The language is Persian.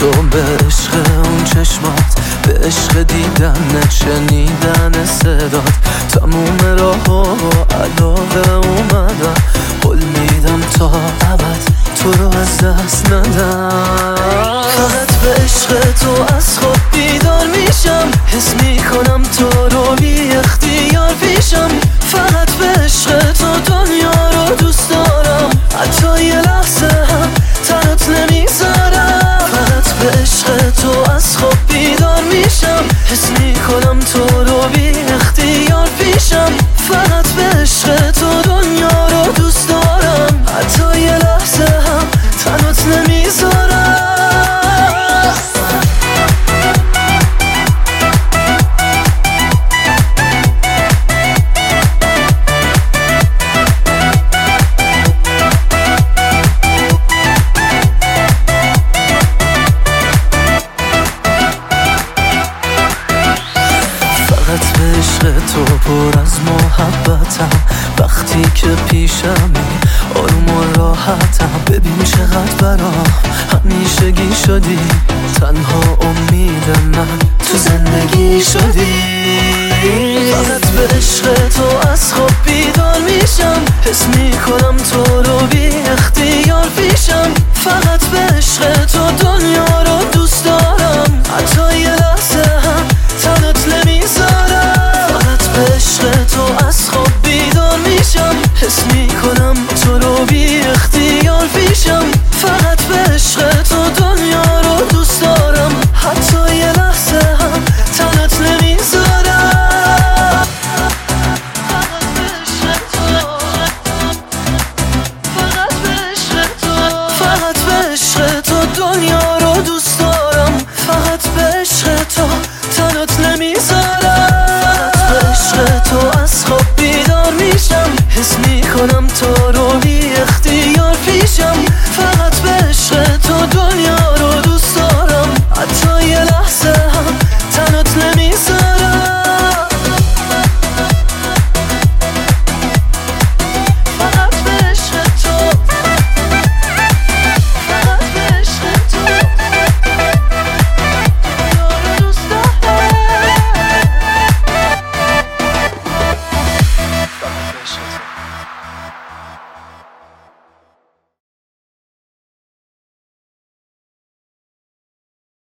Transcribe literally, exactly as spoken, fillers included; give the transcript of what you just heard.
تو، به عشق اون چشمات، به عشق دیدن شنیدن صدات. تموم راه و علاقه اومدم، قول میدم تا ابد تو رو از دست ندم. فقط به عشق تو از خواب بیدار میشم، حس میکنم تو رو بی اختیار پیشم. فقط به عشق تو دنیا رو دوست دارم، حتی یه لحظه هم تنت نمیذارم. فقط به عشق تو از خواب بیدار میشم، حس میکنم تو رو بی اختیار پیشم. فقط به عشق تو دنیا رو دوست دارم، حتی یه لحظه هم تنت نمیذارم. به عشق تو پر از محبتم، وقتی که پیشمی آروم و راحتم. ببین چقدر برام همیشگی شدی، تنها امید من تو زندگی شدی. فقط به عشق تو از خواب بیدار میشم، حس میکنم تو